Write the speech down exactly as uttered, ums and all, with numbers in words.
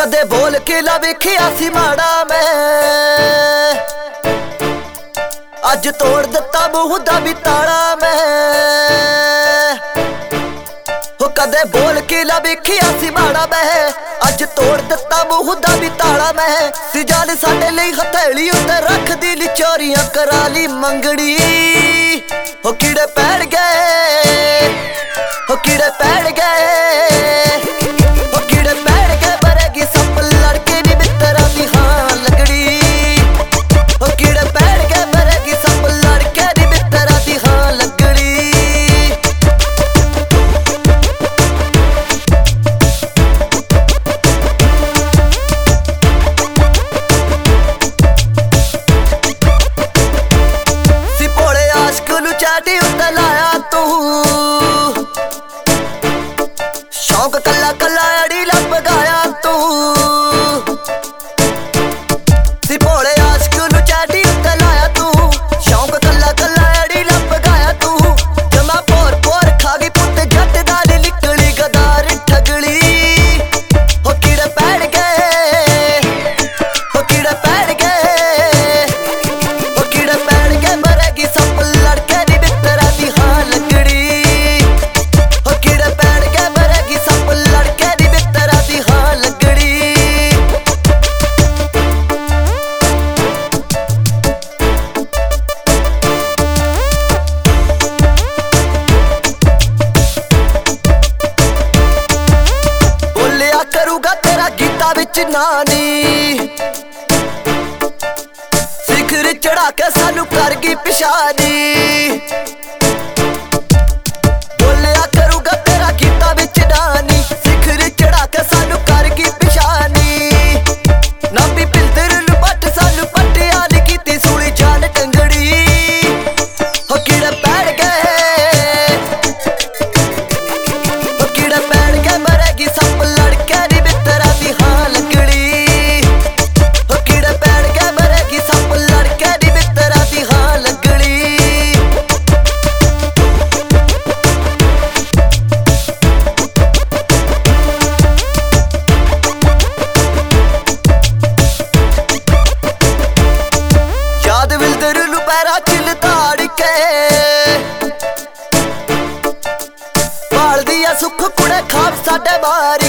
कदे बोल के ला वेखिया सी माड़ा मैं, अज तोड़ दिता मूंह दा भी ताला मैं। हो कदे बोल के ला वेखिया सी माड़ा मैं, अज तोड़ दिता मूंह दा भी ताला मैं। सिजाल साडे लई हथेली उत्ते रख दी ली चोरियां करा ली मंगड़ी। हो कीड़े पैण गए, हो कीड़े पैण गए, हो कीड़े पैण गए मरेगी सप लड़के नी मित्तरां दी हां लगड़ी। हो कीड़े पैण गए मरेगी सप लड़के नी मित्तरां दी हां लगड़ी। सी भोले आशिक नूं चाटी उत्ते लाया तू, शौक कला कला अड़ी लप गाया तू। सी भोले आशिक नूं चाटी उत्ते लाया तू, शौक कला कला अड़ी लप गाया तू। जमा पोर पोर खा गई पुत जट दा नी निकली गदार ठगली। हो कीड़े पैण गए, हो कीड़े पैण गए, हो कीड़े पैण गए मरेगी सप लड़के नी मित्तरां दी हां लगड़ी। हो कीड़े पैण गए मरेगी सप लड़के नी मित्तरां दी हां लगड़ी। बोलिया करूगा तेरा गीता विच नानी, सिखर चढ़ा के सानू कर गई पिछानी। बोलिया करूगा तेरा गीता विच नानी, सिखर चढ़ा के सानू कर गई पिछानी। ना भी पिलतर नूं पट सानू पट्टिया नी कीती सूली जान टंगड़ी। हो कीड़े पैण गए, हो कीड़े पैण गए मरेगी सप लड़के नी मित्तरां दी हां लगड़ी। हो कीड़े पैण गए मरेगी सप लड़के नी मित्तरां दी हां लगड़ी। याद विलदर नूं पैरां च लताड़ के, भालदी ऐ सुख कुड़े खाब साडे मार